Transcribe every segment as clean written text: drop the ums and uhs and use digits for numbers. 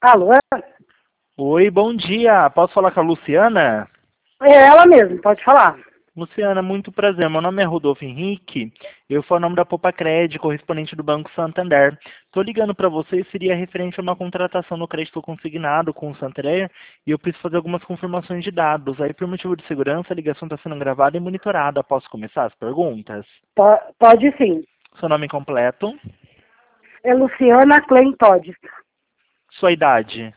Alô? Oi, bom dia. Posso falar com a Luciana? É ela mesmo, pode falar. Luciana, muito prazer. Meu nome é Rodolfo Henrique. Eu sou o nome da Popacred, correspondente do Banco Santander. Estou ligando para você, seria referente a uma contratação no crédito consignado com o Santander e eu preciso fazer algumas confirmações de dados. Aí, por motivo de segurança, a ligação está sendo gravada e monitorada. Posso começar as perguntas? Pode sim. Seu nome completo, É Luciana Klein Todd. sua idade,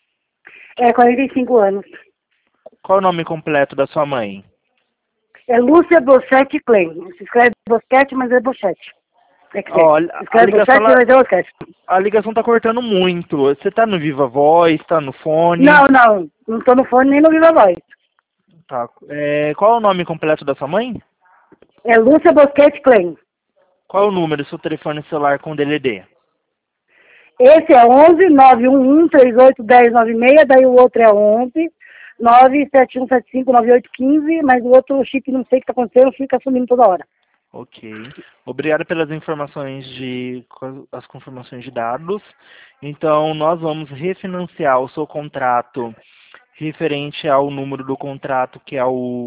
45 anos. qual é o nome completo da sua mãe? É Lúcia Bochete Klein. Se escreve Bochete, mas é Bochete. É que tem. Olha, Se escreve Bochete, mas é Bochete. a ligação está cortando muito. Você está no Viva Voz, está no fone? Não, não. Não tô no fone nem no Viva Voz. Tá. Qual é o nome completo da sua mãe? É Lúcia Bochete Klein. Qual é o número do seu telefone celular com DDD? Esse é 11 911 38 10 96, daí o outro é 11 97175 9815, mas o outro chip não sei o que está acontecendo, fica sumindo toda hora. Ok. Obrigado pelas informações as confirmações de dados. Então, nós vamos refinanciar o seu contrato referente ao número do contrato, que é o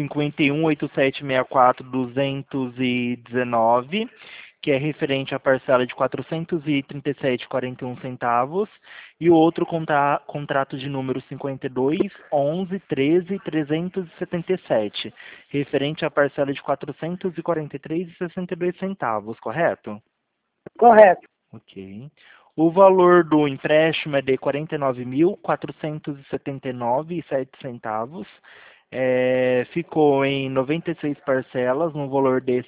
518764-219, que é referente à parcela de R$ 437,41, e o outro contrato de número 521113,377, referente à parcela de R$ 443,62, correto? Correto. Ok. O valor do empréstimo é de R$ 49.479,07. Ficou em 96 parcelas, no valor de R$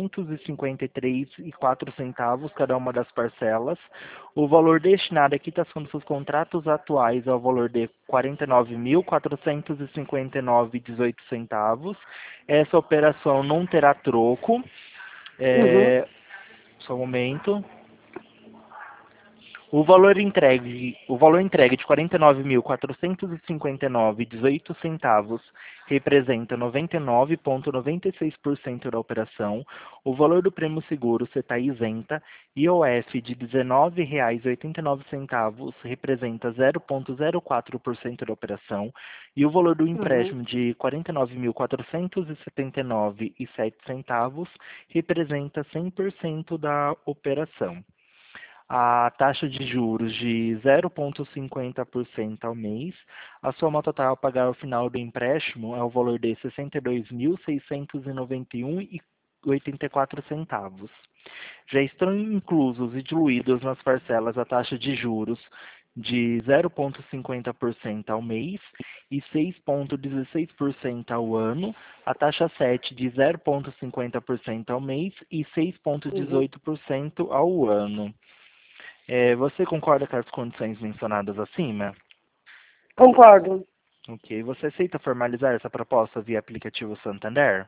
653,04 cada uma das parcelas. O valor destinado à quitação dos seus contratos atuais é o valor de R$ 49.459,18. Essa operação não terá troco. Uhum. Só um momento. O valor entregue de R$ 49.459,18 representa 99,96% da operação. O valor do prêmio seguro está isenta. IOF de R$ 19,89 representa 0,04% da operação. E o valor do Uhum. empréstimo de R$ 49.479,07 representa 100% da operação. A taxa de juros de 0,50% ao mês. A soma total a pagar ao final do empréstimo é o valor de R$ 62.691,84. Já estão inclusos e diluídos nas parcelas a taxa de juros de 0,50% ao mês e 6,16% ao ano, a taxa 7 de 0,50% ao mês e Uhum. 6,18% ao ano. Você concorda com as condições mencionadas acima? Concordo. Ok. Você aceita formalizar essa proposta via aplicativo Santander?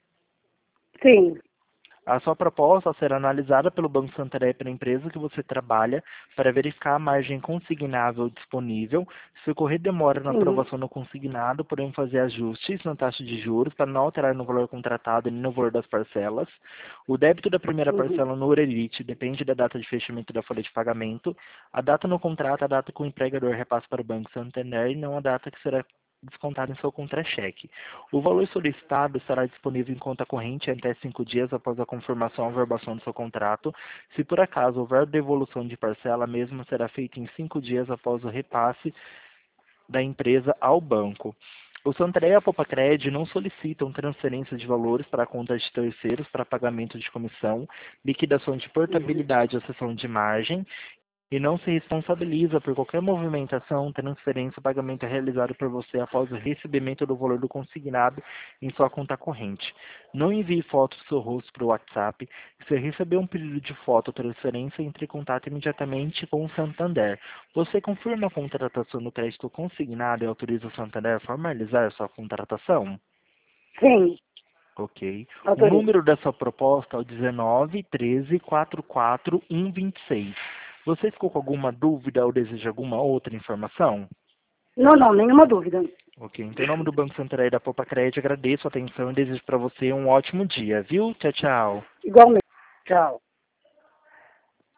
Sim. A sua proposta será analisada pelo Banco Santander pela empresa que você trabalha para verificar a margem consignável disponível. Se ocorrer demora na Uhum. aprovação do consignado, podemos fazer ajustes na taxa de juros para não alterar no valor contratado e no valor das parcelas. O débito da primeira Uhum. parcela no Orelite depende da data de fechamento da folha de pagamento. A data no contrato é a data que o empregador repassa para o Banco Santander e não a data que será descontado em seu contra-cheque. O valor solicitado estará disponível em conta corrente até 5 dias após a confirmação ou averbação do seu contrato. Se por acaso houver devolução de parcela, a mesma será feita em 5 dias após o repasse da empresa ao banco. O Santander e a Popacred não solicitam transferência de valores para contas de terceiros para pagamento de comissão, liquidação de Uhum. portabilidade ou cessão de margem, e não se responsabiliza por qualquer movimentação, transferência ou pagamento realizado por você após o recebimento do valor do consignado em sua conta corrente. Não envie fotos do seu rosto para o WhatsApp. Se receber um pedido de foto ou transferência, entre em contato imediatamente com o Santander. Você confirma a contratação do crédito consignado e autoriza o Santander a formalizar sua contratação? Sim. Ok. O Autorizo. número da sua proposta é o 19 13 44 126. Você ficou com alguma dúvida ou deseja alguma outra informação? Não, não, nenhuma dúvida. Ok. Então, em nome do Banco Santander e da Popacred, agradeço a atenção e desejo para você um ótimo dia, viu? Tchau, tchau. Igualmente. Tchau.